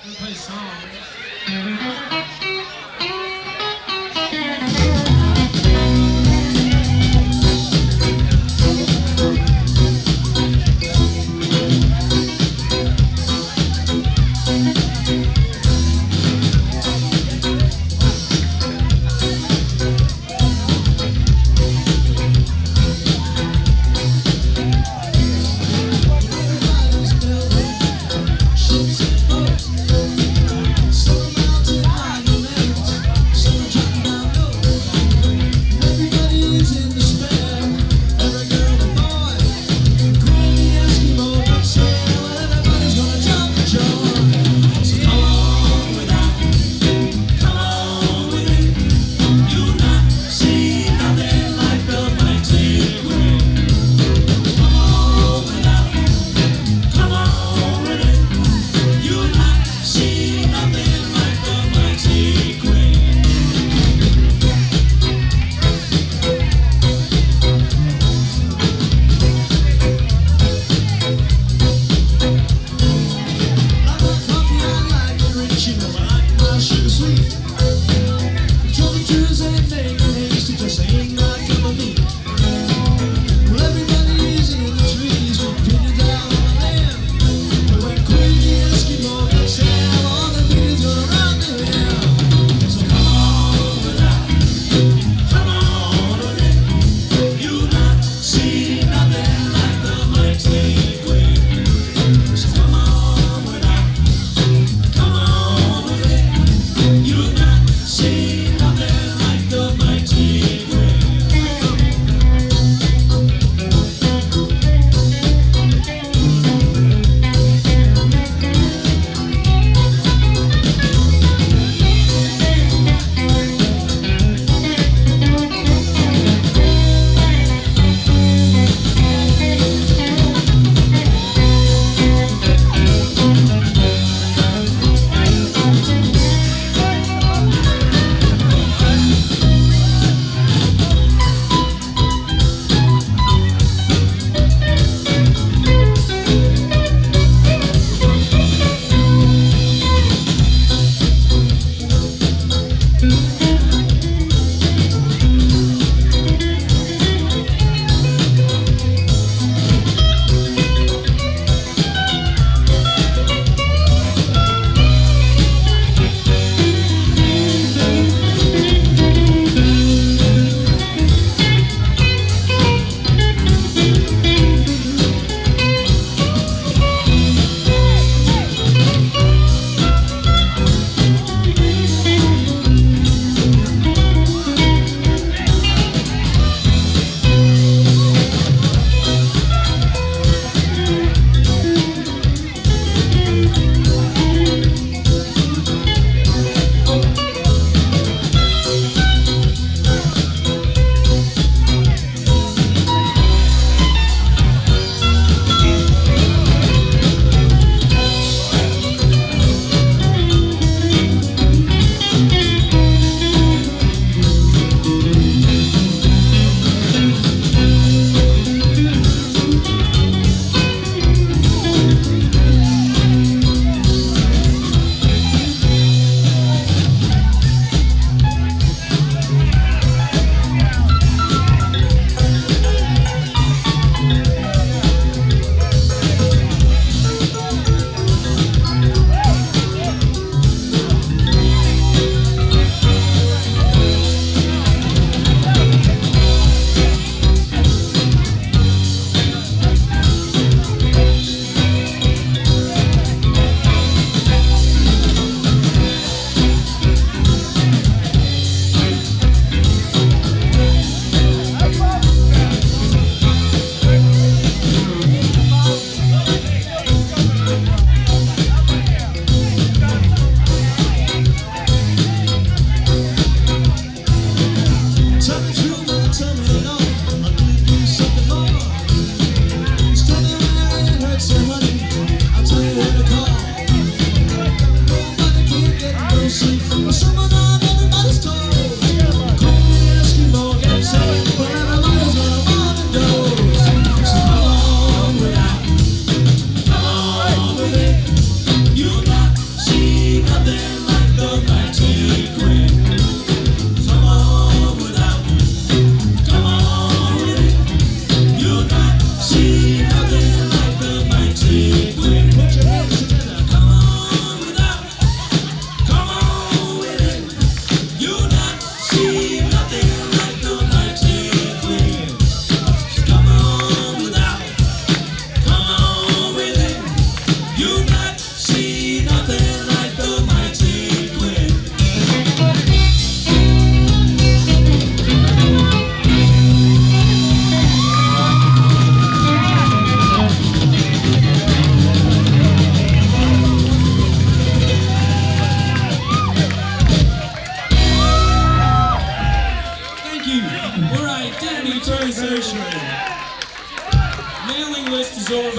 Play a song. Ships and boats, so mountain high.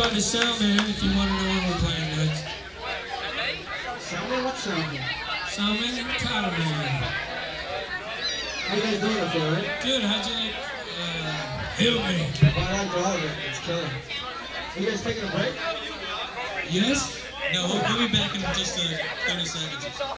go to Soundman if you want to know when we're playing next. Soundman? What's Soundman? Soundman and Tyler Man. How you guys doing up there, right? Good, how'd you like, Help Me? Oh, I like all of it. It's killing. Are you guys taking a break? Yes? No, we'll be back in just 30 seconds.